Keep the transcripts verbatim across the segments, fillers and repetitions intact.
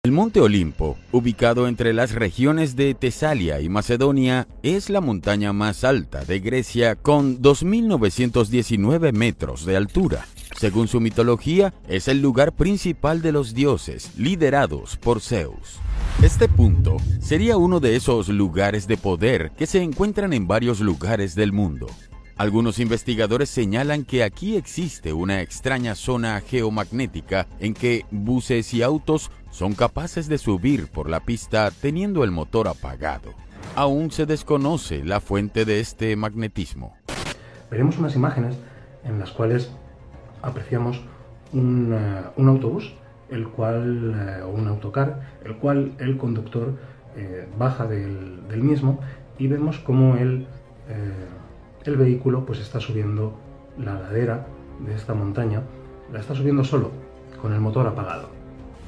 El monte Olimpo, ubicado entre las regiones de Tesalia y Macedonia, es la montaña más alta de Grecia con dos mil novecientos diecinueve metros de altura. Según su mitología, es el lugar principal de los dioses, liderados por Zeus. Este punto sería uno de esos lugares de poder que se encuentran en varios lugares del mundo. Algunos investigadores señalan que aquí existe una extraña zona geomagnética en que buses y autos son capaces de subir por la pista teniendo el motor apagado. Aún se desconoce la fuente de este magnetismo. Veremos unas imágenes en las cuales apreciamos un, uh, un autobús, el cual, uh, o un autocar, el cual el conductor eh, baja del, del mismo y vemos cómo el, eh, el vehículo pues está subiendo la ladera de esta montaña, la está subiendo solo, con el motor apagado.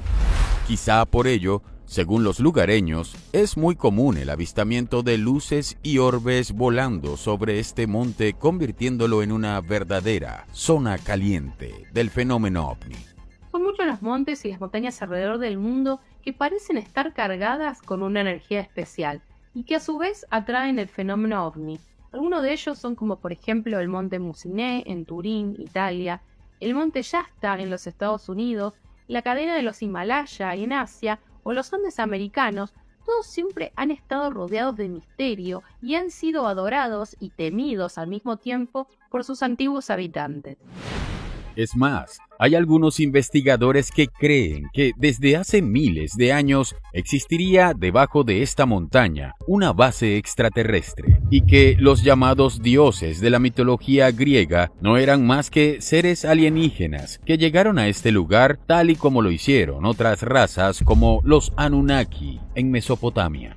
Quizá por ello, según los lugareños, es muy común el avistamiento de luces y orbes volando sobre este monte, convirtiéndolo en una verdadera zona caliente del fenómeno ovni. Son muchos los montes y las montañas alrededor del mundo que parecen estar cargadas con una energía especial y que a su vez atraen el fenómeno ovni. Algunos de ellos son como por ejemplo el monte Musiné en Turín, Italia, el monte Shasta en los Estados Unidos, la cadena de los Himalaya en Asia o los Andes americanos. Todos siempre han estado rodeados de misterio y han sido adorados y temidos al mismo tiempo por sus antiguos habitantes. Es más, hay algunos investigadores que creen que desde hace miles de años existiría debajo de esta montaña una base extraterrestre y que los llamados dioses de la mitología griega no eran más que seres alienígenas que llegaron a este lugar tal y como lo hicieron otras razas como los Anunnaki en Mesopotamia.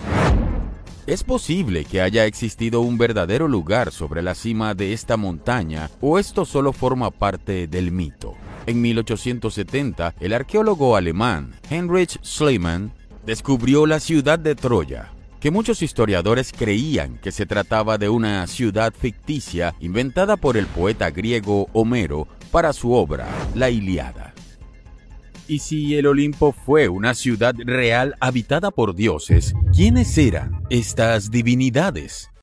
¿Es posible que haya existido un verdadero lugar sobre la cima de esta montaña o esto solo forma parte del mito? En mil ochocientos setenta, el arqueólogo alemán Heinrich Schliemann descubrió la ciudad de Troya, que muchos historiadores creían que se trataba de una ciudad ficticia inventada por el poeta griego Homero para su obra, La Ilíada. ¿Y si el Olimpo fue una ciudad real habitada por dioses, quiénes eran estas divinidades?